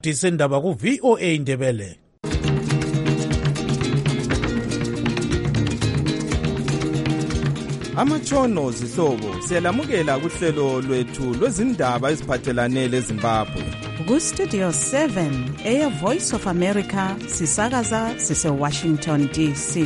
Disendaba ku VOA Indebele. Amatshono zihlobo siyalamukela kuhlelo lwethu lwezindaba eziphathelane leZimbabwe. Ku Studio 7 Air Voice of America sisakaza sise Washington DC.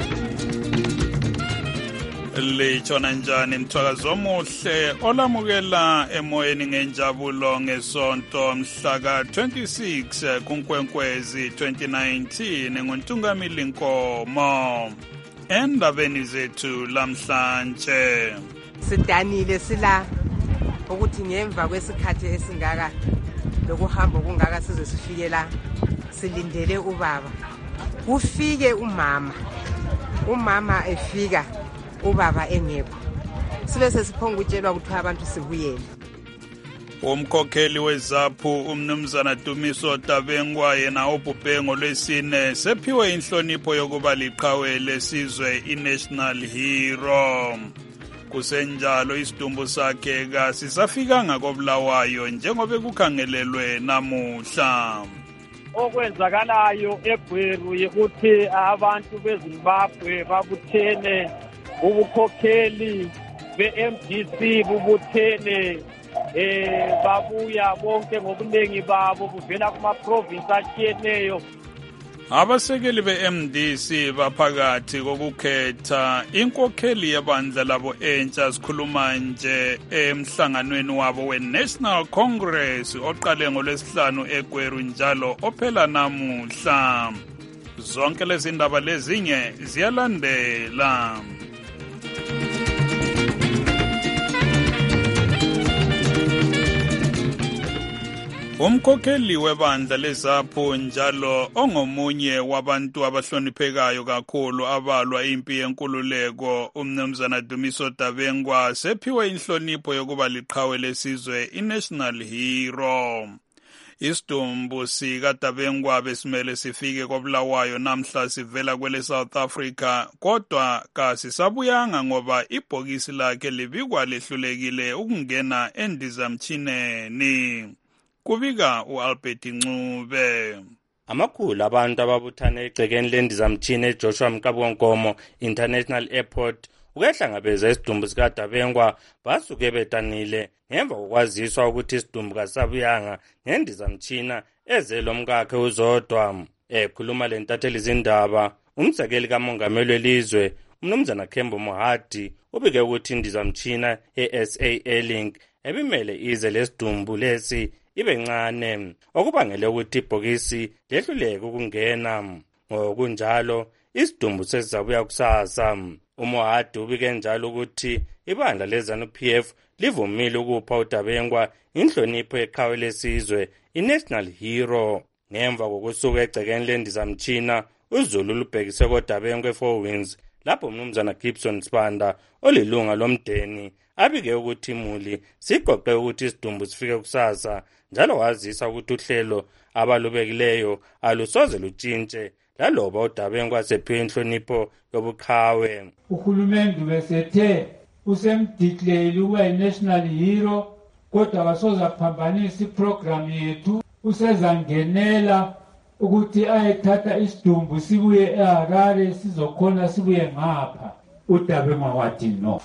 Litshona njani mthwakazi omuhle olamukela emoyeni ngenjabulo ngesonto mhla ka 26 kuNkwenkwezi 2019 ngoNtungamili Nkomo. Endabeni zethu lamhlanje sidanile sila ukuthi ngemva kwesikhathi esingaka lokuhamba kungaka size sifike la silindele ubaba ufike umama efika ubaba engekho sibe sesiphonga utshelwa ukuthi abantu sibuyele. Umkhokheli weZAPU umnumzana Dumiso Dabengwa yena obhubhengo lwesine sephiwe inhlonipho yokuba liqhawe lesizwe iNational Hero. Kusenjalo isidumbu sakhe kasisafika kobulawayo njengoba kukhangelelwe namuhla. Okwenzakalayo eGweru ukuthi abantu beZimbabwe babuthene ubukhokheli beMDC bubuthene babuya bonke ngobuningi babo buvela kuma-province atshiyeneyo. Abasekeli be-MDC baphakathi kokukhetha inkokheli yebandla labo entsha sikhuluma nje emhlanganweni wabo we-National Congress oqale ngolwesihlanu eGweru njalo ophela namuhla. Zonke lezi ndaba lezinye ziyalandela. Umkhokheli webandla leZAPU njalo ongomunye wabantu abahloniphekayo kakhulu abalwa impi yenkululeko umnumzana Dumiso Dabengwa sephiwe inhlonipho yokuba liqhawe lesizwe iNational Hero. Isidumbu sikaDabengwa besimele sifike kobulawayo namhla sivela kwele South Africa kodwa kasisabuyanga ngoba ibhokisi lakhe libikwa lehlulekile ukungena endizamtshineni. Kubika uAlbert Ncube. Amakhulu abantu ababuthane egcekeni lendizamtshini eJoshua Mqabonkomo International Airport ukwehlangabeza isidumbu sikaDabengwa basuke betanile ngemva kokwaziswa ukuthi isidumbu kasabuyanga ngendizamtshina ezelo mkakhe uzodwa. Ekhuluma lentatheli izindaba umsekeli kamongameli welizwe umnumzana Kembo Mohadi ubike ukuthi indizamtshina eSAA Link ebimele ize lesidumbu lesi ibe ncane okubangele ukuthi ibhokisi lehluleke ukungena. Ngokunjalo isidumbu sesizabuya kusasa. Umohadi ubike njalo ukuthi ibandla leZANU-PF livumile ukupha uDabengwa inhlonipho yeqhawe lesizwe iNational Hero. Ngemva kokusuka egcekeni lendizamtshina uZulu lubhekise koDabengwa eFour Winds lapho umnumzana Gibson Sibanda olilunga lomdeni abike ukuthi imuli siqoqe ukuthi isidumbu sifike kusasa njalo wazisa ukuthi uhlelo abalubekileyo alusoze lutshintshe laloba uDabengwa sephiwe inhlonipho yobuqhawe. Uhulumende besethe usemdeclare ukuba iNational Hero kodwa kasoze aphambanisa iprogram yethu usezangenela ukuthi ayethatha isidumbu sibuye eHarare sizokhona sibuye ngapha. uDabengwa wathi no.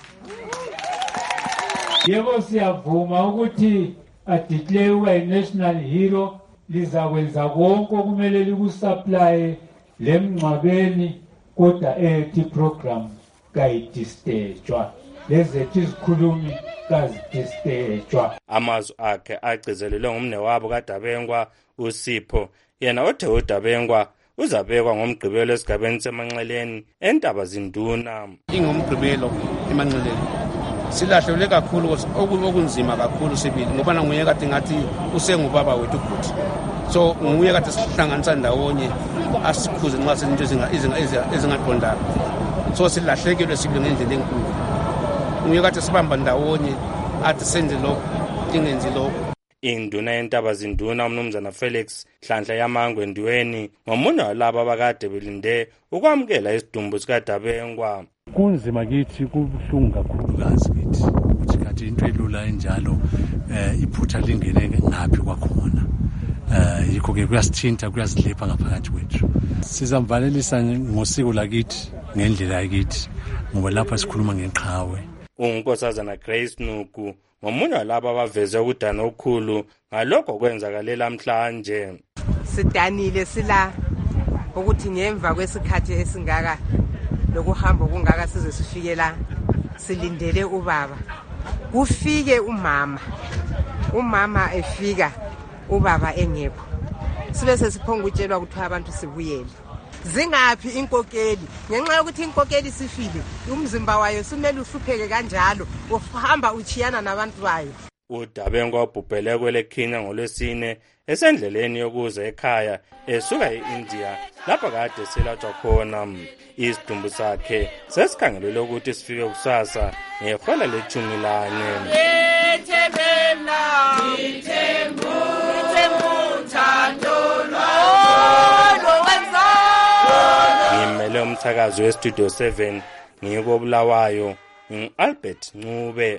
Yebo siyavuma ukuthi adeclare ukuba iNational Hero lizakwenza konke okumele likusupply lemngcwabeni kodwa ethi program kayidistejwa lezethu izikhulumi kazidistejwa. Amazwi akhe agcizelelwe ngumne wabo kaDabengwa uSipho yena othe uDabengwa uzabekwa ngomgqibelo esigabeni semanxeleni entaba zinduna. Ingomgqibelo emanxeleni silahlele kakhulu okunzima kakhulu sibili ngoba nanguye kade ngathi usengubaba wethu futhi so nguye kade sihlanganisa ndawonye asikhuze nxa sezinto ezingaqondanga so silahlekelwe sibili ngendlela enkulu nguye kade sibamba ndawonye athi senze lokho ingenzi lokho. Induna yentaba zinduna umnumzana Felix Hlanhla Yamangwe Ndiweni ngomunye walabo abakade belinde ukwamukela isidumbu sikaDabengwa. Kunzima kithi kubuhlungu kakhulu kazi kithi ukuthi kathi into elula enjalo iphutha lingene ngaphi kwakhona yikho-ke kuyasithinta kuyasilipha ngaphakathi kwethu. Sizamvalelisa ngosiko lakithi ngendlela yakithi ngoba lapha sikhuluma ngeqhawe. Unkosazana Grace Nuku ngomunye walabo abaveze ukudana okukhulu ngalokho kwenzakale namhlanje. Sidanile sila ukuthi ngemva kwesikhathi esingaka lokuhamba kungaka size sifike la silindele ubaba. Kufike umama efika ubaba engekho. Sibe sesiphonga utshelwa ukuthi abantu sibuyele. Zingaphi inkokeli ngenxa yokuthi inkokeli sifile umzimba wayo sumele uhlupheke kanjalo uhamba uchiyana nabantu bayo. uDabengu wabhubhele kwele Kenya ngolwesine esendleleni yokuza ekhaya esuka eIndia lapha kade selatshwa khona. Isidumbu sakhe sesikhangelele ukuthi sifike kusasa ngehola lethumi lane. Ngimele umthakazi weStudio 7 ngikobulawayo Albert Ncube.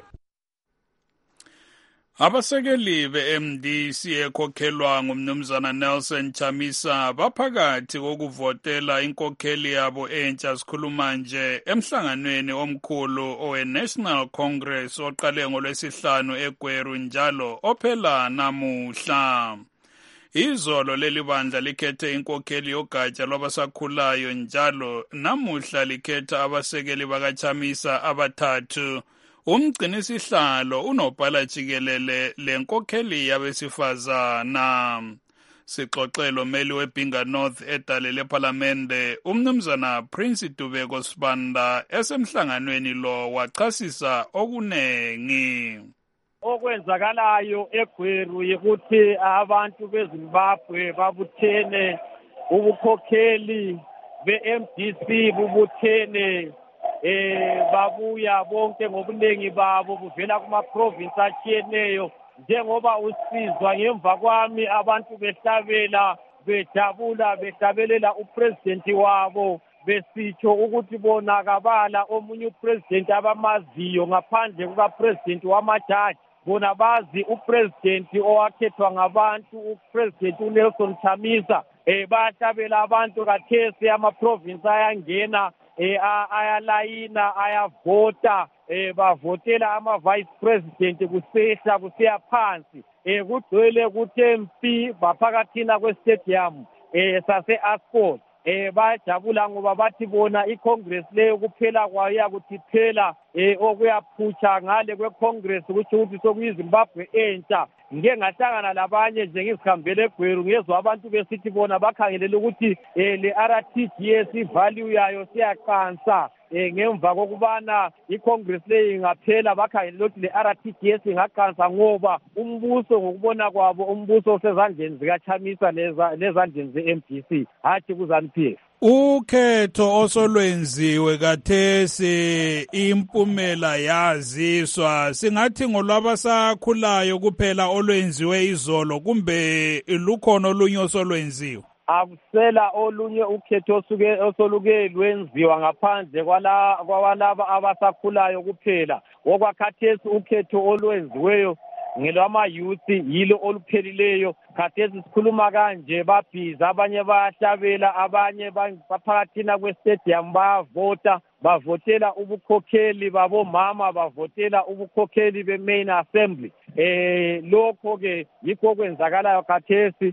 Abasekeli be-MDC ekhokhelwa ngumnumzana Nelson Chamisa baphakathi kokuvotela inkokheli yabo entsha. Sikhuluma nje emhlanganweni omkhulu owe-National Congress oqale ngolwesihlanu eGweru njalo ophela namuhla. Izolo leli bandla likhethe inkokheli yogatsha lwabasakhulayo njalo namuhla likhetha abasekeli bakaChamisa abathathu. Umgcinisihlalo unobhala jikelele lenkokheli yabesifazana. Sixoxelo meli weBinga North edale leParlamente umnumzana Prince Dubeko Sibanda esemhlanganweni lo wachasisa okunengi. Okwenzakalayo eGweru yikuthi abantu beZimbabwe babuthene, ubukhokheli beMDC bubuthene, babuya bonke ngobunengi babo buvela kuma-province atshiyeneyo. Njengoba usizwa ngemva kwami abantu behlabela, bejabula, behlabelela upresident wabo, besitsho ukuthi bona kabala omunye upresident abamaziyo ngaphandle kukapresident wamajaji. Bona bazi upresident owakhethwa ngabantu, upresident uNelson Chamisa. Bahlabela abantu kathesi ama-province ayangena, ayalayina, ayavota, bavotela ama-vice president kusehla kusiya phansi. Kugcwele kuthe mpi baphakathina kwestadium sase-Ascot. Bajabula ngoba bathi bona iCongress leyo kuphela kwayo yakuthi phela okuyaphutsha ngale kweCongress ukuthi ukuthi sokuyiZimbabwe entsha. Ngike ngahlangana labanye nje ngizihambele eGweru ngezwe abantu besithi bona bakhangelele ukuthi le-RTGS ivalue yayo siyaqansa ngemva kokubana iCongress leyo ingaphela. Bakhangelele ukuthi le-RTGS ingaqansa ngoba umbuso ngokubona kwabo umbuso osezandleni zikaChamisa nezandleni ze-MDC hathi kuZANU-PF. Ukhetho osolwenziwe kathesi impumela yaziswa. Singathi ngolwabasakhulayo kuphela olwenziwe izolo kumbe lukhona olunye osolwenziwe? Akusela olunye ukhetho osoluke lwenziwa ngaphandle kwalaba abasakhulayo kuphela. Okwakhathesi ukhetho olwenziweyo ngelwama-youth yilo oluphelileyo. Khathesi sikhuluma kanje babhiza, abanye bayahlabela, abanye baphakathina kwestadium bayavota, bavotela ubukhokheli babomama, bavotela ubukhokheli be-main assembly. Lokho-ke yikho okwenzakalayo khathesi.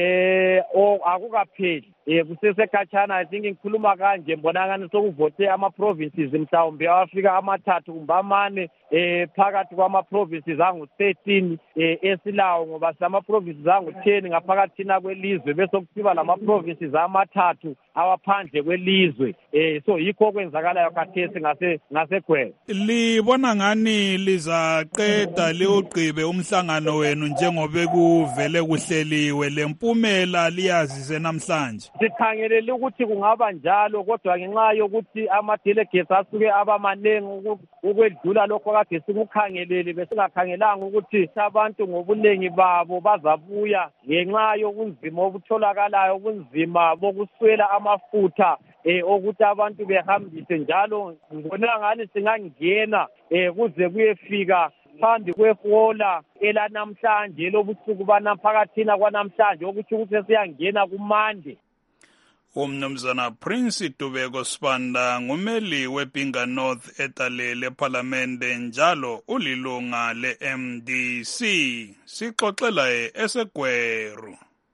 Akukapheli kusesekhatshana. I think ngikhuluma kanje mbonakani sokuvote ama-provinces mhlawumbe awafika amathathu kumbe amane phakathi kwama-provinces angu-13 esilawo, ngoba silama-provinces angu-10 ngaphakathina kwelizwe bese kusiba lama-provinces amathathu awaphandle kwelizwe. So yikho okwenzakalayo khathesi ngaseGweru. Libona ngani lizaqeda liwugqibe umhlangano wenu njengoba kuvele kuhleliwe, lempumela liyazise namhlanje? Sikhangelele ukuthi kungaba njalo, kodwa ngenxa yokuthi ama-delegates asuke abamanengi ukwedlula lokho kade sikukhangelele, besingakhangelanga ukuthi abantu ngobunengi babo bazabuya ngenxa yobunzima obutholakalayo, ubunzima bokuswela amafutha ukuthi abantu behambise. Njalo ngibona ngani singangena kuze kuyefika ngaphambi kwehola elanamhlanje lobusuku banaphakathina kwanamhlanje okuthi ukuthi sesiyangena kumande. Umnumzana Prince Dubeko Sibanda ngumeli weBinga North Etale leParlamente njalo ulilunga leMDC. Sixoxela eseGweru.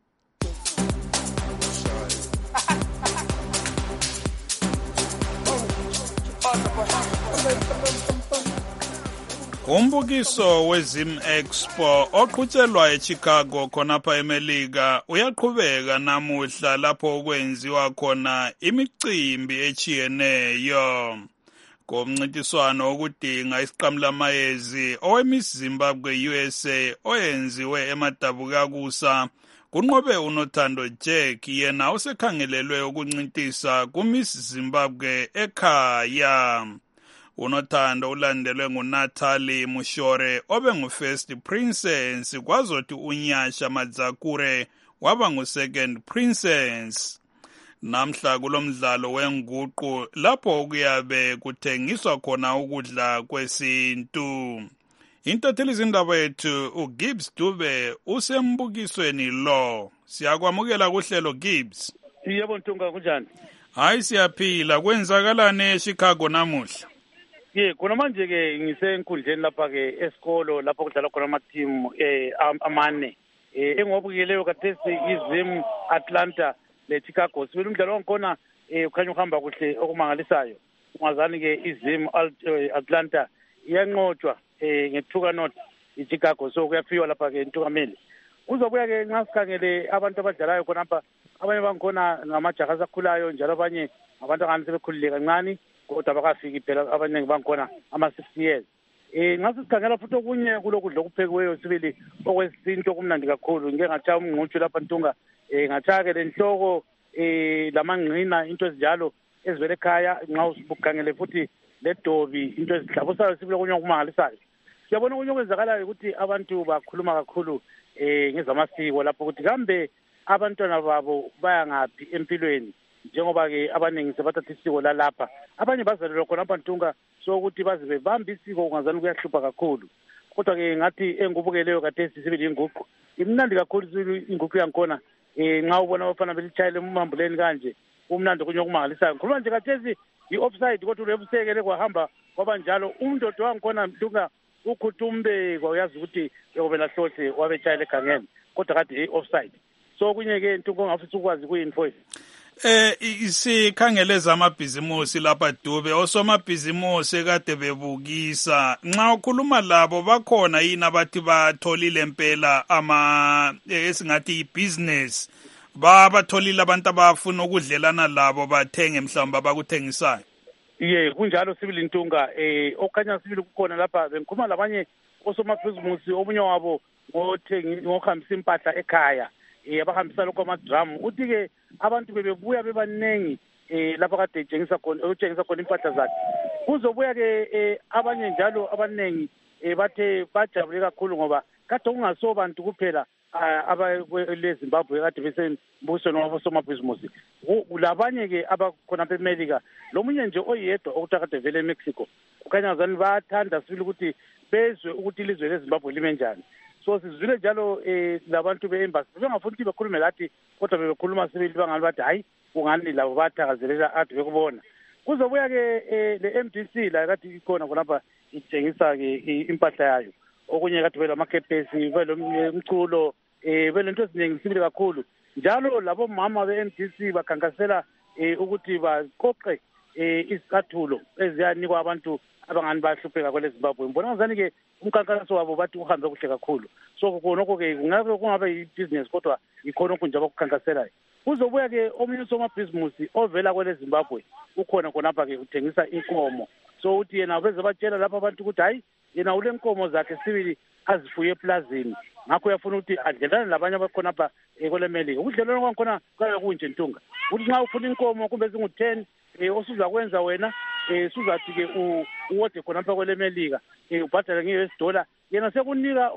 Umbukiso weZim Expo oqhutshelwa eChicago khonapha eMelika uyaqhubeka namuhla lapho kwenziwa khona imicimbi echiyeneyo. Ngomncintiswano wokudinga isiqamulamayezi oweMiss Zimbabwe USA oyenziwe eMadabukakusa kunqobe uNothando Jack yena usekhangelelwe ukuncintisa kuMiss Zimbabwe ekhaya. uNothando ulandelwe nguNatali Mushore obe ngu-first princess kwazothi uNyasha Madzakure waba ngu-second princess. Namhla kulomdlalo wenguqu lapho kuyabe kuthengiswa khona ukudla kwesintu. Intatheli zindaba yethu uGibbs Dube usembukisweni lo. Siyakwamukela kuhlelo Gibbs. Yebo Ntunga kunjani? Hayi siyaphila. Kwenzakalani eChicago namuhla? Khona manje ke ngisenkundleni lapha ke esikolo lapho kudlala khona ama team amane. Engobukeleyo kathesi iZim Atlanta leChicago. Sibili umdlalo wankhona ukhanya uhamba kuhle okumangalisayo. Ungazani ke iZim Atlanta iyanqotshwa ngethuka not iChicago so kuyafiwa lapha ke Ntukameli. Uzobuya ke nxa sikhangele abantu abadlalayo khonapha abanye bankhona ngamajaha asakhulayo njalo abanye abantu angani sebekhulile kancane kodwa bakafiki phela abaningi bankhona ama-60 years. Nxa sikhangela futhi okunye kulokudla okuphekiweyo sibili okwesinto okumnandi kakhulu ngeke ngatshaya umngqutshu lapha Ntunga ngatshaya ke lenhloko lamangqina into ezinjalo ezivele ekhaya nxa usibukhangele futhi ledobi into ezihlabusayo sibili okunye okumangalisayo. Siyabona okunye okwenzakalayo ukuthi abantu bakhuluma kakhulu ngezamasiko lapho ukuthi kambe abantwana babo baya ngaphi empilweni njengoba ke abaningi sebathatha isiko lalapha abanye bazalelwa khona apha Ntunga so ukuthi baze bebambe isiko ungazani kuyahlupha kakhulu kodwa ke ngathi engubukeleyo kathesi sibili inguqu imnandi kakhulu sibili inguqu yankhona nxa ubona abafana belitshayele umambuleni kanje umnandi kunye okumangalisayo ngikhuluma nje kathesi i-offside kodwa ulebusekele kwahamba kwaba njalo umndodo wankhona Ntunga ukhuthumbe kwayazi ukuthi yobela hlohle wabetshayele egangeni kodwa kade i-offside so kunye ke Ntunga ongafisa ukwazi kuyini mfowethu. Sikhangeleza amabhizimusi lapha Dube osomabhizimusi kade bebukisa nxa ukhuluma labo bakhona yini abathi batholile impela esingathi ibusiness batholile abantu abafuna ukudlelana labo bathenge mhlawumbe abakuthengisayo. Kunjalo sibili Ntunga okhanya sibili kukhona lapha bengikhuluma labanye osomabhizimusi omunye wabo ngohambisa impahla ekhaya abahambisa lokho amadrum uthi ke abantu bebebuya bebanengi lapha kade etshengisa khona impahla zakhe kuzobuya ke abanye njalo abanengi bathe bajabule kakhulu ngoba kade kungasobantu kuphela abaLeZimbabwe kade besembusweni wabosomabhizimusi labanye ke abakhona apha eMelika lomunye nje oyedwa okuthi kade vele eMexico kukhanya ngazani bathanda sibili ukuthi bezwe ukuthi ilizwe leZimbabwe lime njani. So sizwile njalo labantu be-embassy bengafuni ukuthi bekhulume lathi kodwa bebekhuluma sibili bangani bathi hayi kungani labo bathakazelela ade bekubona. Kuzobuya ke le-MDC la kade ikhona khonapha itshengisa ke impahla yayo okunye kade vele amakepesi vele umculo vele into eziningi sibili kakhulu njalo labo mama be-MDC bakhankasela ukuthi baqoqe izicathulo eziyanikwa abantu abangani bahlupheka kweleZimbabwe. Mbona ngazani ke umkhankaso wabo bathi uhambe kuhle kakhulu so khonokho ke kungabe yi-business kodwa ikhona okunje abakukhankaselayo. Kuzobuya ke omunye usomabhizimusi ovela kweleZimbabwe ukhona khonapha ke uthengisa inkomo so uthi yena beze batshela lapha abantu ukuthi hayi yena ule nkomo zakhe sibili azifuye eplazini ngakho uyafuna ukuthi adlelane labanye abakhonapha kweleMelika. Ubudlelwano kwankhona kaya kunje Ntunga ukuthi nxa ufuna inkomo kumbe zingu-10 osuzakwenza wena suzathi ke uwode khonapha kweleMelika ubhadala nge-$US yena sekunika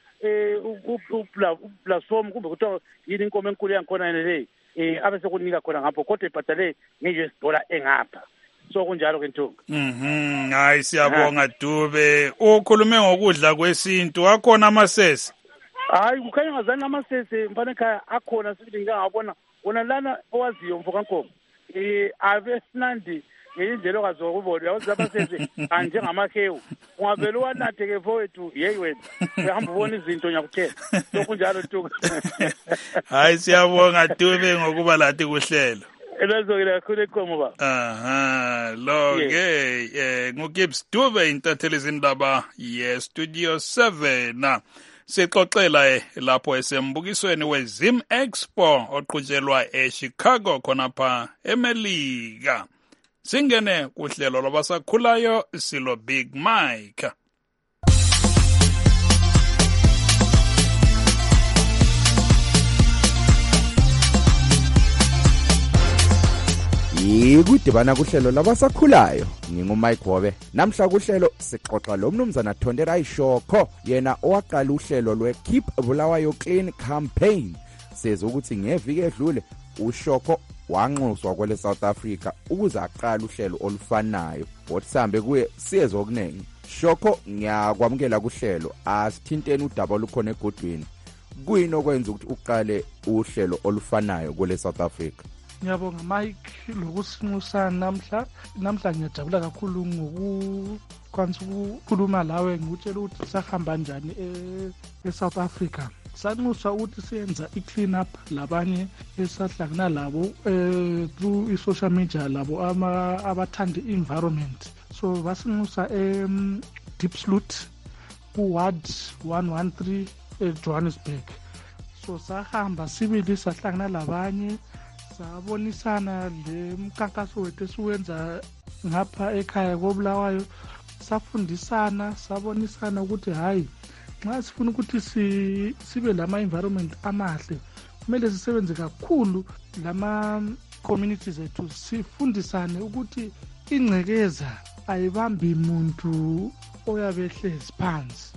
uplatform kumbe kuthiwa yini inkomo enkulu yankhona yena leyi abe sekunika khona ngapho kodwa ibhadale nge-$US engapha so kunjalo ke Ntunga. Hayi siyabonga Dube. Ukhulume ngokudla kwesintu, akhona amasese? Hayi kukhanya ngazani amasese mfana ekhaya akhona sibili ngiyabona wona lana owaziyo mfoka Nkomo. Ave sinandi ngendlela okazokubona yazi amasese kanje ngamahewu. Ungavela wanathe ke mfowethu yeyi wena. Uhamba ubona izinto nyakuthela. So kunjalo Ntunga. Hayi siyabonga Dube ngokuba lathi kuhlelo. Elazokela kakhulu Nkomo baba. Lo ke nguGibbs Dube intatheli izindaba ye-Studio 7. Sixoxela lapho esembukisweni weZim Expo oqhutshelwa eChicago khonapha eMelika. Singene kuhlelo lwabasakhulayo silo Big Mike. Yikudibana kuhlelo labasakhulayo ngingumike Wobe. Namhla kuhlelo sixoxa lo mnumzana Thondera Ishoko yena owaqala uhlelo lweKeep Bulawayo Clean campaign. Seza ukuthi ngeviki edlule uShoko wanxuswa kwele South Africa ukuze aqala uhlelo olufanayo. Wothambe kuye siyezo okuningi. Shoko ngiyakwamukela kuhlelo asithinteni udaba olukhona eGoodwin. Kuyini okwenza ukuthi uqale uhlelo olufanayo kwele South Africa? Ngiyabonga Mike lokusinxusa namhla ngiyajabula kakhulu ngokukwanisa ukukhuluma lawe ngikutshela ukuthi sahamba kanjani eSouth Africa. Sanxuswa ukuthi siyenza i-clean up labanye esahlangana labo through i-social media labo abathanda i-environment. So basinxusa Diepsloot ku-ward 113 eJohannesburg. So sahamba sibili sahlangana labanye sabonisana lemkhankaso wethu esiwenza ngapha ekhaya koBulawayo, safundisana sabonisana ukuthi hayi nxa sifuna ukuthi sibe lama environment amahle kumele sisebenze kakhulu lama communities ethu, sifundisane ukuthi ingcekeza ayibambi umuntu oyabehlezi phansi.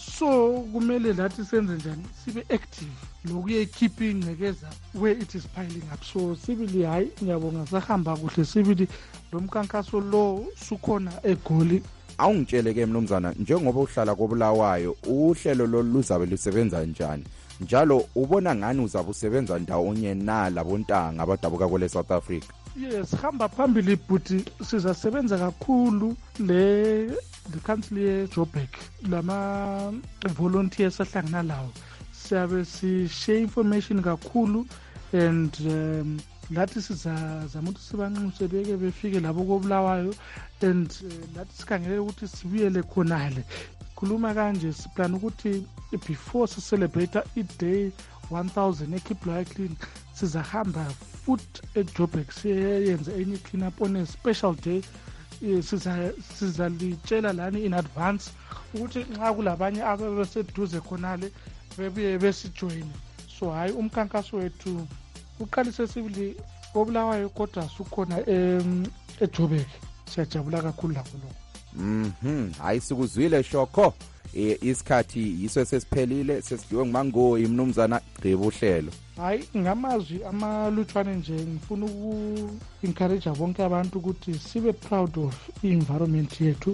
So kumele lathi senze njani sibe active lokuye keep ingcekeza where it is piling up. So sibili hayi ngiyabonga sahamba kuhle sibili lomkhankaso lo sukhona eGoli. Awungitshele ke mnumzana njengoba uhlala koBulawayo uhlelo loluzabe lusebenza njani? Njalo ubona ngani uzabe usebenza ndawonye nalabontanga abadabuka kwele South Africa? Yes, hamba phambili but sizasebenza kakhulu le council yeJoburg lama volunteers ahlangana lawo. Siyabe si-share information kakhulu and lathi sizazama ukuthi sibanxuse beke befike labo koBulawayo and lathi sikhangele ukuthi sibuyele khonale. Khuluma kanje siplan ukuthi before si-celebrate i-day 1000 eKeep Bulawayo Clean sizahamba futhi eJoburg siyenze enye clean up on a special day. Sizalitshela lani in advance ukuthi nxa kulabanye abebeseduze khonale bebuye besijoyine. So hayi umkhankaso wethu uqalise sibili koBulawayo kodwa sukhona eJoburg. Siyajabula kakhulu lapho lokho. Hayi sikuzwile Shoko. Isikhathi yiso sesiphelile sesidiwe ngumango imnumzana gqiba uhlelo. Hayi ngamazwi amalutshwane nje ngifuna uku-encourage bonke abantu ukuthi sibe proud of i-environment yethu,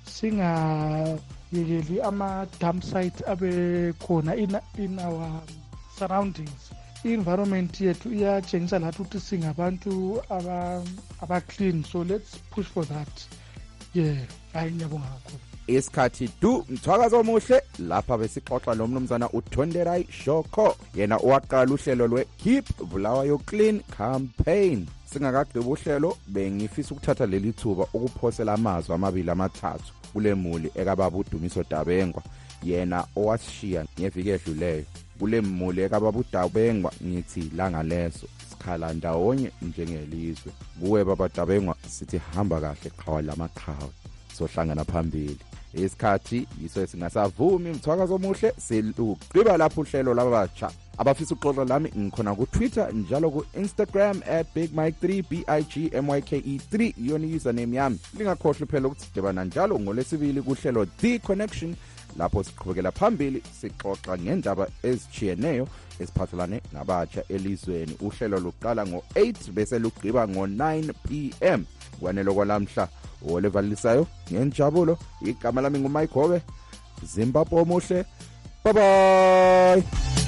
singayekeli ama-dump site abe khona in our surroundings. I-environment yethu iyatshengisa lathi ukuthi singabantu aba-clean, so let's push for that. Hayi ngiyabonga kakhulu. Isikhathi mthwakazo omuhle lapha besixoxa lo mnumzana uThondera Ishoko yena owaqala uhlelo lweKeep Bulawayo Clean campaign. Singakagqiba uhlelo bengifisa ukuthatha leli thuba ukuphosela amazwi amabili amathathu kule muli ekababa uDumiso Dabengwa yena owashiya ngeviki edluleyo. Kule muli ekababa uDabengwa ngithi langa leso sikhala ndawonye njengelizwe. Kuwe baba Dabengwa sithi hamba kahle qhawa lamaqhawe sohlangana phambili. Isikhathi yiso singasavumi mthwakazo omuhle silugqiba lapho uhlelo labatsha. Abafisa ukuxoxa lami ngikhona ku Twitter njalo ku Instagram @bigmike3 BIGMYKE3 yona username yami. Lingakhohlwa phela ukuthi sidibana njalo ngolesibili kuhlelo The Connection lapho siqhubekela phambili sixoxa ngendaba ezichiyeneyo esiphathelane nabatsha elizweni. Uhlelo luqala ngo8 bese lugqiba ngo9 PM. kwanele kwalamhla olevalisayo ngenjabulo igama lami nguMike Hobe Zimbabwe omuhle bye bye.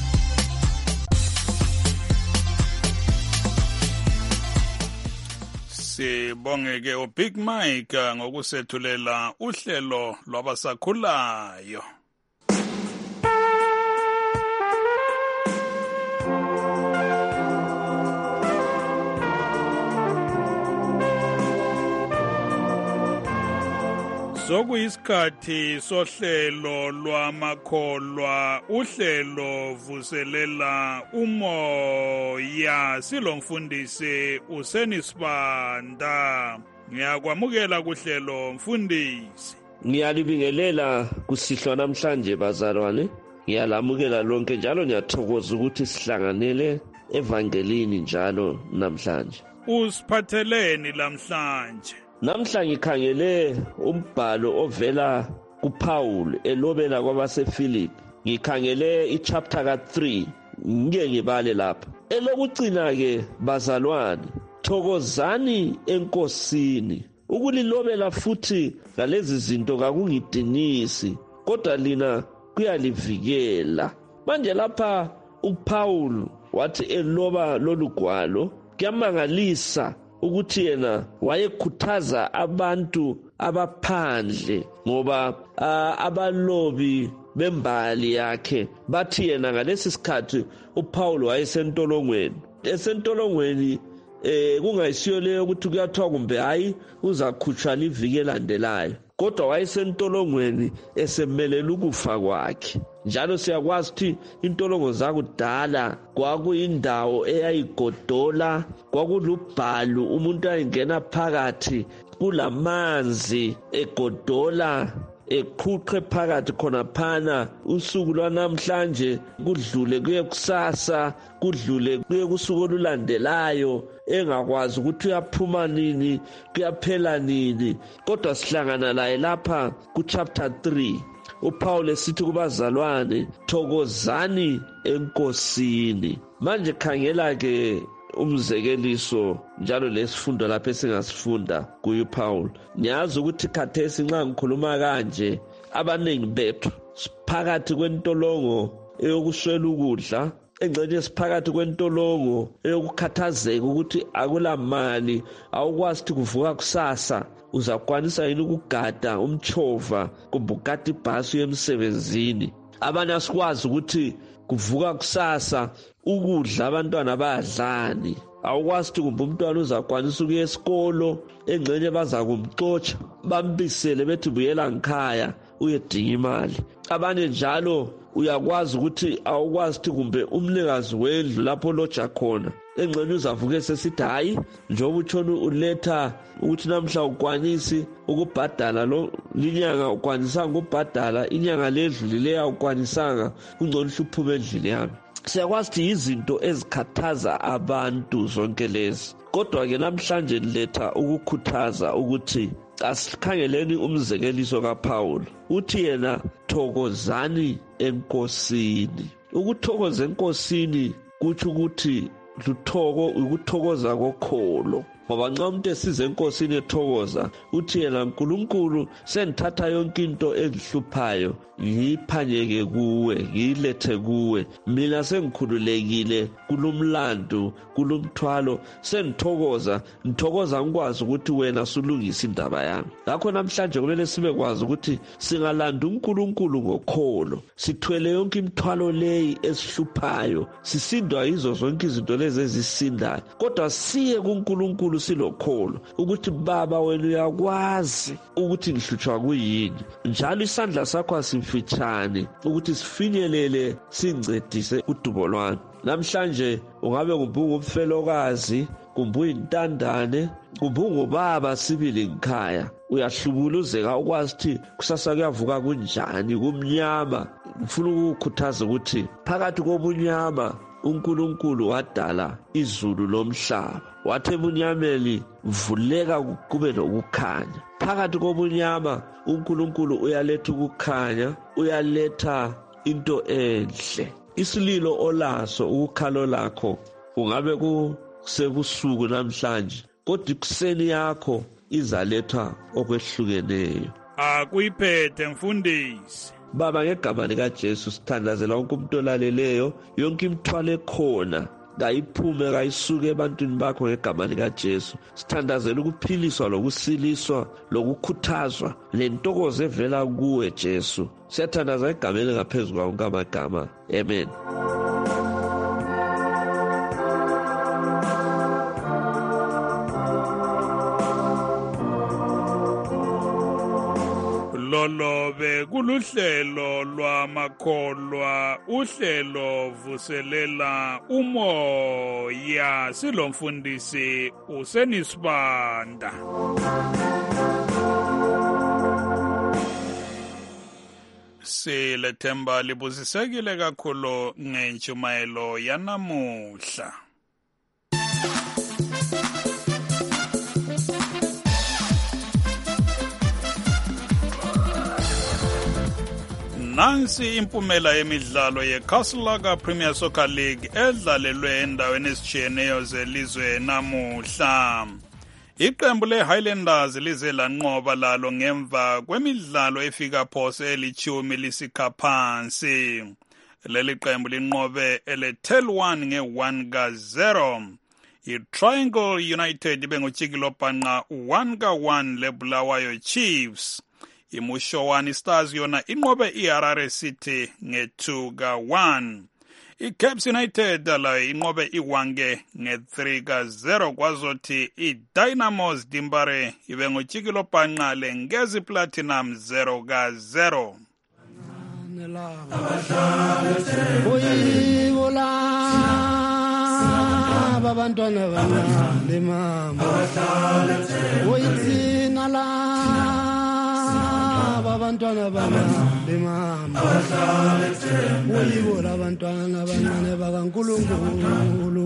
Sibongeke uBig Mike ngokusethulela uhlelo lwabasakhulayo. Sokuyisikhathi sohlelo lwamakholwa uhlelo vuselela umoya silomfundisi uSenisibanda. Ngiyakwamukela kuhlelo mfundisi. Ngiyalibingelela kusihlwa namhlanje bazalwane. Ngiyalamukela lonke njalo ngiyathokoza ukuthi sihlanganele evangelini njalo namhlanje. Usiphatheleni namhlanje? Namhla ngikhangele umbhalo ovela kuPaul elobela kwabaseFilipi. Ngikhangele ichapter ka3 ngike ngibale lapha. Elokucina ke bazalwane, thokozani enkosini. Ukulilobela futhi ngalezi zinto kakungidinisi, kodwa lina kuyalivikela. Manje lapha uPaul wathi eloba lolugwalo kuyamangalisa ukuthi yena wayekhuthaza abantu abaphandle ngoba abalobi bembali yakhe bathi yena ngalesi sikhathi uPaul wayesentolongweni. Esentolongweni kungayisiyo leyo ukuthi kuyathiwa kumbe hayi uzakhutshwa liviki elandelayo, kodwa wayesentolongweni esemelela ukufa kwakhe. Njalo siyakwazi ukuthi intolongo zakudala kwakuyindawo eyayigodola, kwakulubhalu umuntu ayingena phakathi kulamanzi egodola eqhuqhe phakathi khona phana. Usuku lwanamhlanje kudlule kuye kusasa, kudlule kuye kusuku olulandelayo, engakwazi ukuthi uyaphuma nini kuyaphela nini. Kodwa sihlangana laye lapha kuchapter 3 uPaul esithi kubazalwane, thokozani enkosini. Manje khangela ke umzekeliso njalo lesifundo lapha esingasifunda kuye uPaul. Ngiyazi ukuthi khathesi nxa ngikhuluma kanje abaningi bethu siphakathi kwentolongo eyokuswela ukudla, engxenye siphakathi kwentolongo eyokukhathazeka ukuthi akulamali, awukwazi ukuthi kuvuka kusasa uzakwanisa yini ukugada umchova kumbe ukugada ibhasi emsebenzini. Abanye asikwazi ukuthi kuvuka kusasa ukudla abantwana bayadlani, awukwazi ukuthi kumbe umntwana uzakwanisa ukuya esikolo, engxenye baza kumxotsha bambisele bethi buyela ngikhaya uyedinga imali. Abanye njalo uyakwazi ukuthi awukwazi ukuthi kumbe umnikazi wendlu lapho loja khona engxenye uzavuke sesithi hayi njengoba utshona uletha ukuthi namhla ukwanisi ukubhadala lo linyanga, ukwanisanga ukubhadala inyanga ledlulileyo, ukwanisanga kungcono uhluphume endlini yami. Siyakwazi ukuthi izinto ezikhathaza abantu zonke lezi, kodwa ke namhlanje niletha ukukhuthaza ukuthi asikhangeleni umzekeliso kaPaul. Uthi yena thokozani enkosini. Ukuthokoza enkosini kuthi ukuthi ukuthokoza kokholo, ngoba nxa umuntu esize enkosini ethokoza uthi yena uNkulunkulu sengithatha yonke into engihluphayo ngiyiphanyeke kuwe, ngiyilethe kuwe, mina sengikhululekile kulumlando kulumthwalo, sengithokoza ngikwazi ukuthi wena sulungisa indaba yami. Ngakho namhlanje kumele sibe kwazi ukuthi singalanda uNkulunkulu ngokholo, sithwele yonke imithwalo leyi esihluphayo, sisindwa yizo zonke izinto lezi ezisindayo, kodwa siye kuNkulunkulu silokholo ukuthi Baba wena uyakwazi ukuthi ngihlutshwa kuyini, njalo isandla sakho asifitshane ukuthi sifinyelele sincedise udubo lwami. Namhlanje ungabe ngumfelokazi, kumbe uyintandane, kumbe ungubaba sibili ngikhaya, uyahlubuluzeka ukwazi ukuthi kusasa kuyavuka kunjani kumnyama. Ngifuna ukukhuthaza ukuthi phakathi kobunyama uNkulunkulu wadala izulu lomhlaba, wathi ebunyameni vuleka kube lokukhanya. Phakathi kobunyama uNkulunkulu uyaletha ukukhanya, uyaletha into enhle. Isililo olaso ukukhalo lakho kungabe kusebusuku namhlanje, kodwa ikuseni yakho izaletha okwehlukeneyo. Akuyiphethe mfundisi. Baba, ngegama likaJesu sithandazela wonke umuntu olaleleyo, yonke imithwalo ekhona kayiphume kayisuke ebantwini bakho ngegama likaJesu. Sithandazela ukuphiliswa lokusiliswa lokukhuthazwa lentokozo evela kuwe Jesu. Siyathandaza egameni ngaphezulu kwawonke amagama. Amen. Lolo bekuluhlelo lwamakholwa, uhlelo vuselela umoya, silomfundisi uSenisibanda. Silethemba libusisekile kakhulu ngentshumayelo yanamuhla. Nansi impumela yemidlalo yeCastle Premier Soccer League edlalelwe endaweni ezitshiyeneyo zelizwe namuhla. Iqembu leHighlanders lize lanqoba lalo ngemva kwemidlalo efika phose elithumi lisikha phansi. Leli qembu linqobe ele-1 nge-1-0. I-Triangle United bengutshikilobhanqa 1-1 leBulawayo Chiefs. IMushowani Stars yona inqobe iHarare City nge-2-1. iCaps United layo inqobe iHwange nge-3-0 kwazothi iDynamos Dimbare ibe ngutshikilobhanqa leNgezi Platinum 0-0. Abantwana bana mama oyithina la abantwana bana mama uyibo labantwana abancane bakaNkulunkulu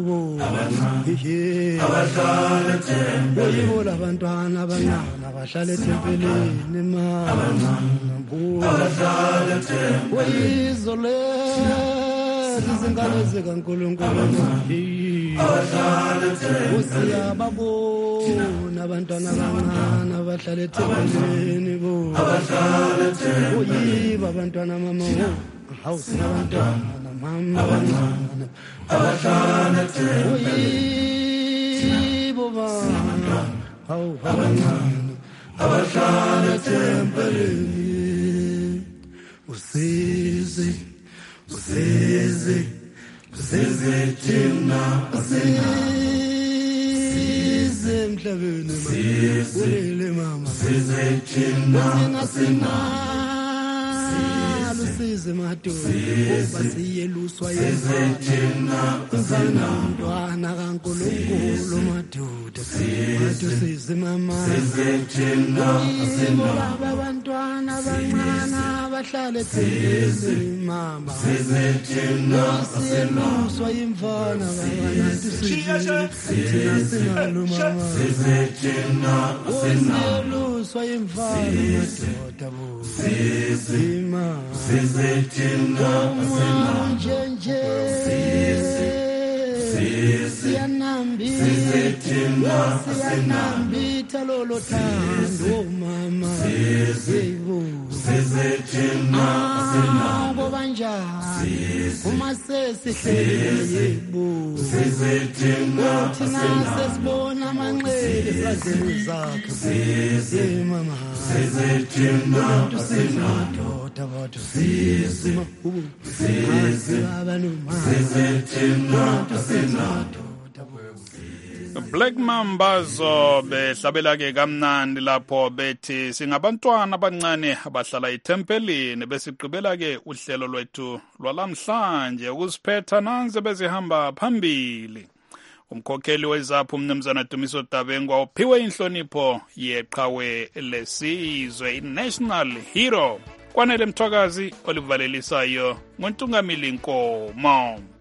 uyibo labantwana abancane abahlala ethempelini mama uyizole izingane zikaNkulunkulu usiyababona abantwana abancane abahlala ethempelini uyiba abantwana mama awusinabantwana mama abancane uyibo bana awubancane abahlala ethempelini usizi thina usize emhlabeni ulele mama thina usize madoda uba siyeluswa yezithina uzanamntwana kaNkulunkulu madoda usize mama thina abantwana abancane abahlala ethempelini mama siyeluswa imfana babantu thina sinalo mama siyeluswa imfana madoda bo siyanambitha lolo thando mama ngoba njani uma sesihlele yebo thina sesibona amanxele ezandleni zakhe mama abantu sisima Black Mambas behlabela ke kamnandi lapho bethi singabantwana abancane abahlala ethempelini besiqhubela ke uhlelo lwethu lwalamhlanje ukusiphetha nanze bezihamba phambili. Umkhokheli wezaphu umnumzana Dumiso Dabengwa uphiwe inhlonipho yeqhawe lesizwe i-National Hero. Kwanele Mthwakazi olivalelisayo ngontungamili Nkomo.